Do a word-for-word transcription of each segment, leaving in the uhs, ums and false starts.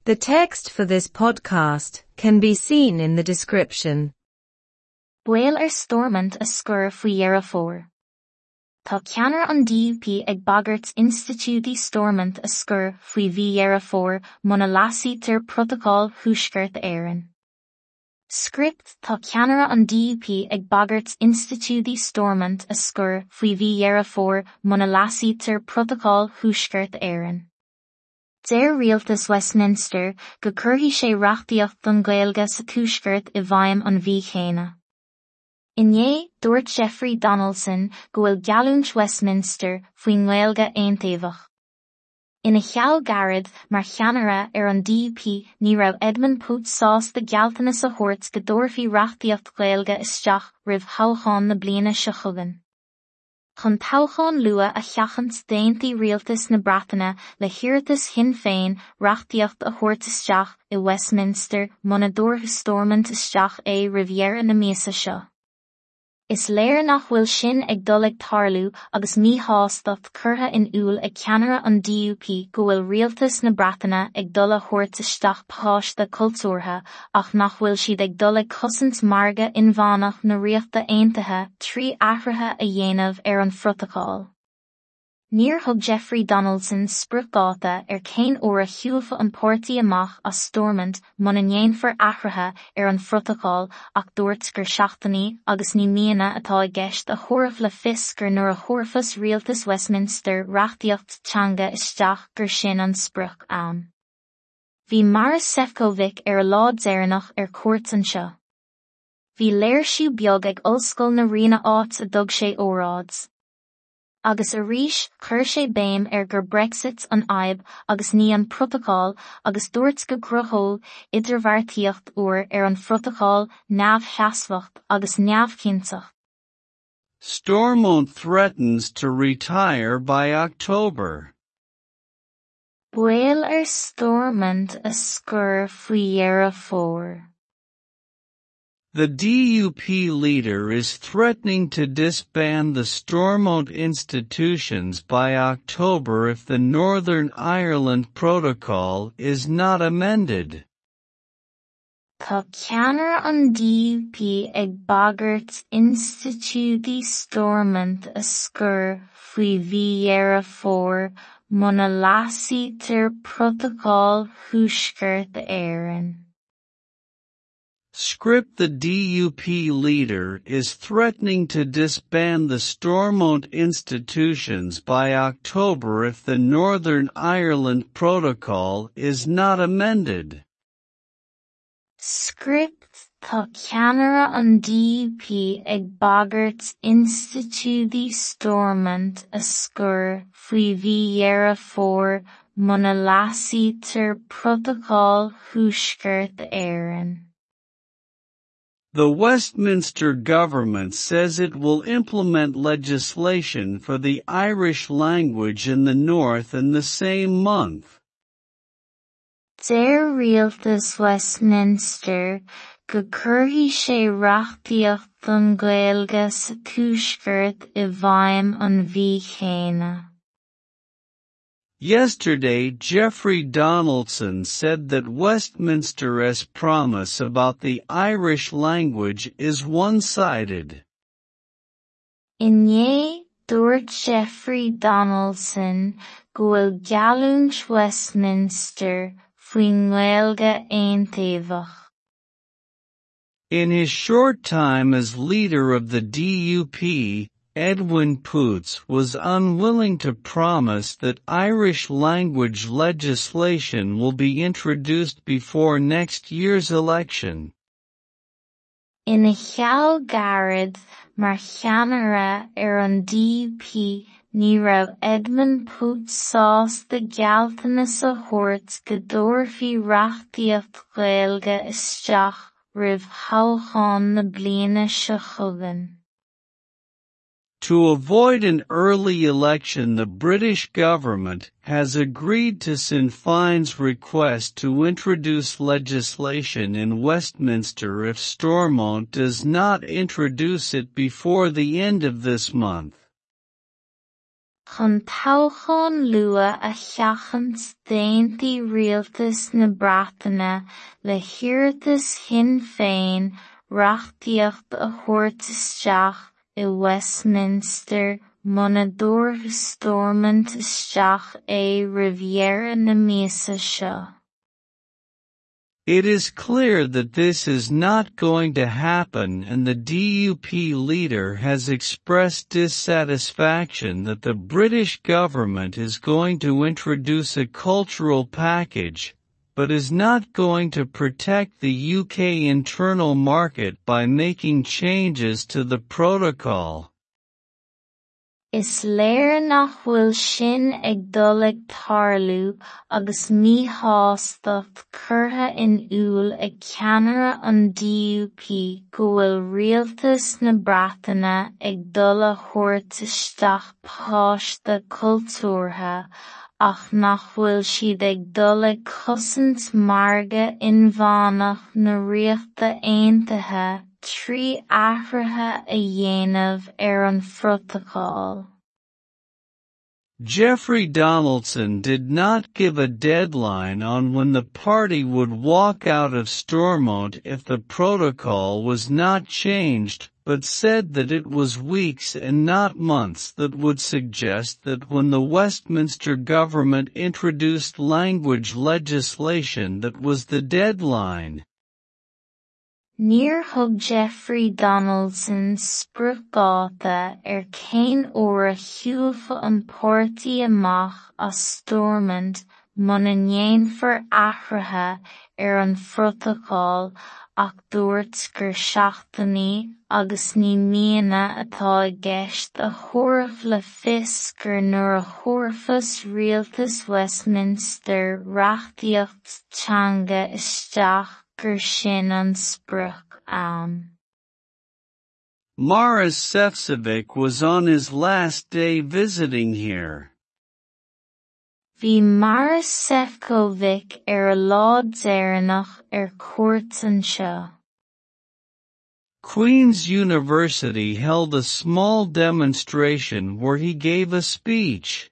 The text for this podcast can be seen in the description. Buail ar stormant a scur faoi dhearg fómhair. Tá ceannaire an D U P ag bagairt institiúidí stormant a scur faoi bhí dhearg fómhair muna lasí tir protocol thuaisceart éireann. Script tá ceannaire an D U P ag bagairt institiúidí stormant a scur faoi bhí dhearg fómhair muna lasí tir protocol thuaisceart éireann. Deir Rialtas Westminster go curthaí sé reachtaíocht don Gaeilge sa túisceart i bhfeidhm an bhí chéine. Inné dúirt Jeffrey Donaldson go bhfuil gealúint Westminster faoin Gaeilge aontaobhach. Ina cheall garad mar cheannaire ar an D U P ní raibh Edmund Poots sás de gealtanas a thabhairt go dtabharfaí reachtaíocht Gaeilge isteach roimh toghcháin na bliana seo chugainn. Chun toghcháin luath a cheachant d'aontaí rialtas na Breataine le hiarratas Sinn Féin reachtaíocht a thabhairt isteach i Westminster muna dtabharfadh stormant isteach é roimh dhearg na méasa seo. Is léir nach bhfuil sin ag dul ag tarlú agus míshástacht curtha in úl ag ceannaire an D U P go bhfuil rialtas na Breataine ag dul a thabhairt isteach páiste cultúrtha ach nach bhfuil siad ag dul ag cosint marga inmhánach na riachta aontaithe trí athraithe a dhéanamh ar an phrotocal. Níor thug Jeffrey Donaldson spriotáta ar cén uair a shiúlfa an pórtaí amach as stormant muna ndéanfar athraithe ar an phrotocal ach dúirt gur seachtaní agus ní miana atá i gceist a thabharfadh le fios gur nuair a thabharfas Rialtas Westminster reachtaíocht teanga isteach gur sin an sprioc ann. Bhí Maris Sefcovic ar a lá deireanach ar cuairt anseo. Bhí léirsú beag ag ollscoil na Riana áit a dtug sé óráds. Agus arís chuir sé béim ar gur Brexit an aib agus ní an protocol agus dúirt go cruthóil idirbheartaíocht uair ar an protocol neamhtheasmhacht agus neamhcinnteacht. Stormont threatens to retire by October. Buail ar stormant a scur faoi dhearg fómhair. The D U P leader is threatening to disband the Stormont institutions by October if the Northern Ireland Protocol is not amended. Tá ceannaire an D U P ag bagairt institiúidí stormant a scur faoi bhí dhearg fómhair muna lasí tir protocol thuaisceart éireann. Script: The D U P leader is threatening to disband the Stormont institutions by October if the Northern Ireland Protocol is not amended. Script: Tá ceannaire an D U P ag bagairt institiúidí stormant a scur faoi bhí dhearg fómhair muna lasí tir protocol thuaisceart éireann. The Westminster government says it will implement legislation for the Irish language in the North in the same month. Deir Rialtas Westminster go curthaí sé reachtaíocht don Gaeilge sa túisceart i bhfeidhm an bhí chéine. Yesterday, Jeffrey Donaldson said that Westminster's promise about the Irish language is one-sided. Inné dúirt Jeffrey Donaldson go bhfuil gealúint Westminster faoin Gaeilge aontaobhach. In his short time as leader of the D U P, Edwin Poots was unwilling to promise that Irish language legislation will be introduced before next year's election. Ina cheall garad mar cheannaire ar an D U P ní raibh Edmund Poots sás de gealtanas a thabhairt go dtabharfaí reachtaíocht Gaeilge isteach roimh toghcháin na bliana seo chugainn. To avoid an early election, the British government has agreed to Sinn Féin's request to introduce legislation in Westminster if Stormont does not introduce it before the end of this month. Chun toghcháin luath a cheachant d'aontaí rialtais na Breataine le hiarratas Sinn Féin reachtaíocht a thabhairt isteach i Westminster monadúir Stormont isteach é Riviera na Mesa seo. It is clear that this is not going to happen, and the D U P leader has expressed dissatisfaction that the British government is going to introduce a cultural package, but is not going to protect the U K internal market by making changes to the protocol. Is léir nach bhfuil sin ag dul ag tarlú agus míshástacht curtha in iúl ag ceannara an D U P go bhfuil rialtas na Breataine ag dul a thabhairt isteach páiste cultúrtha ach nach bhfuil siad ag dul ag cosint marga inmhánach na riachta aontaithe trí athraithe a dhéanamh ar an phrotocal. Jeffrey Donaldson did not give a deadline on when the party would walk out of Stormont if the protocol was not changed, but said that it was weeks and not months that would suggest that when the Westminster government introduced language legislation that was the deadline. Níor thug Jeffrey Donaldson sprioc-gáta ar cén uair a shiúlfá an pártaí amach as Stormont muna ndéanfar athraithe ar an phrotocal ach dúirt gur seachtainaí agus ní miana atá i gceist a thabhairt le fios gur nuair a thabharfas rialtas Westminster reachtaíocht teanga isteach gur sin an sprioc ann. Maros Sefcovic was on his last day visiting here. Bhí Maros Sefcovic ar a lá deireanach ar cuairt anseo. Queen's University held a small demonstration where he gave a speech.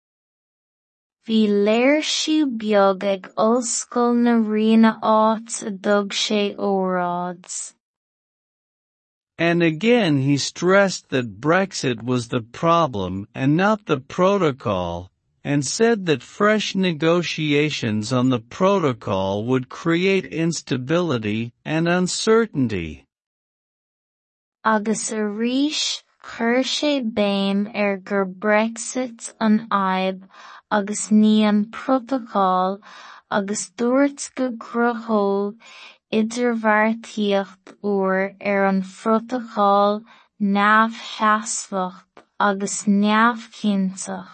Bhí léirsú beag ag ollscoil na Riana áit a dtug sé óráid. And again he stressed that Brexit was the problem and not the protocol, and said that fresh negotiations on the protocol would create instability and uncertainty. Agus a rís, chuir sé béim ar gur Brexit an aib agus ní an protocol agus dúirt go gcruthóg idirbheartaíocht uair ar an phrotocal neamh-sheasmhacht agus neamh-cinnteach.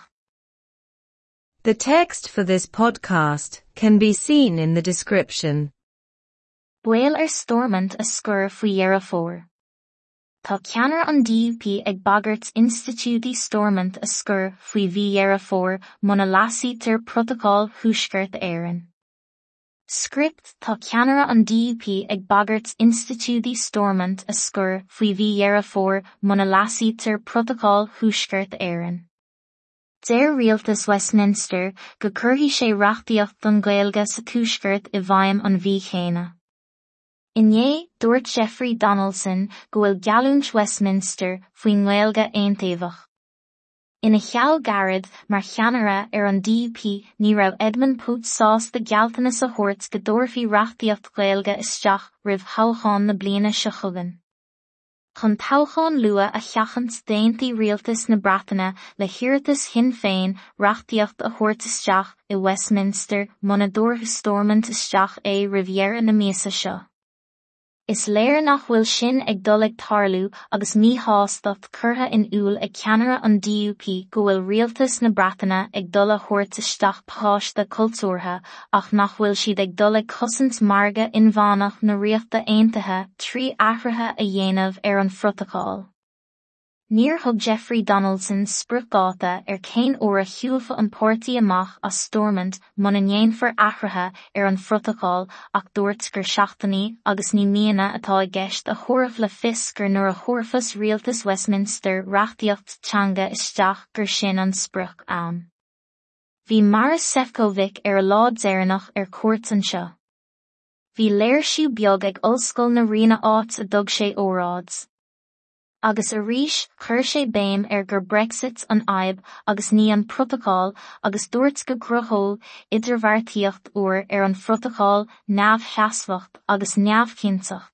The text for this podcast can be seen in the description. Buail ar Stormont a scur faoi dhearg fómhair. Tá ceannaire an D U P ag bagairt institiútaí Stormont a scur faoi bhí dhearg fómhair muna lasí tar protocol thuaisceart éireann. Script tá ceannaire an D U P ag bagairt institiútaí Stormont a scur faoi bhí dhearg fómhair muna lasí tar protocol thuaisceart éireann. Deir rialtas Westminster go curthaí sé reachtaíocht don Gaeilge sa túisceart i bhfeidhm an bhí chéine. Inné dúirt Jeffrey Donaldson go bhfuil gealúint Westminster faoin Gaeilge aontaobhach. Ina cheall garad mar cheannaire ar an D U P ní raibh Edmund Poots sásta gealtanas a thabhairt go dtabharfaí reachtaíocht Gaeilge isteach roimh toghcháin na bliana seo chugainn. Chun toghcháin luath a cheachant d'aontaí rialtas na Breataine le hiarratas Sinn Féin reachtaíocht a thabhairt isteach i Westminster monadúir Stormont isteach é Riviera na Mesa seo. Is léir nach bhfuil sin ag dul ag tarlú agus míshástacht curtha in iúl ag ceannara an D U P go bhfuil rialtas na Breataine ag dul a thabhairt isteach páiste cultúrtha ach nach bhfuil siad ag dul ag cosint marga inmhánach na riachta aontaithe trí athraithe a dhéanamh ar an phrotocal. Níor thug Jeffrey Donaldson sprúchdáta ar cén uair shiúlfa an pórtaí amach as Stormont man an dhéanfar athraithe ar an phrotocal ach dúirt gur seachtaní agus ní miana atá i gceist a chomhaireamh le fios gur nuair a chomhirfas Rialtas Westminster reachtaíocht teanga isteach gur sin an sprúch ann. Bhí Maris Sefcovic ar a lá deireanach ar cuairt anseo. Bhí léirsú beag ag ollscoil na riana áit a dtug sé óráds. Agus arís chuir sé béim ar gur Brexit an aib agus ní an protocol agus dúirt go cruthóil idirbheartaíocht uair ar an protocol neamh-sheasmhacht agus neamh-cinnteacht.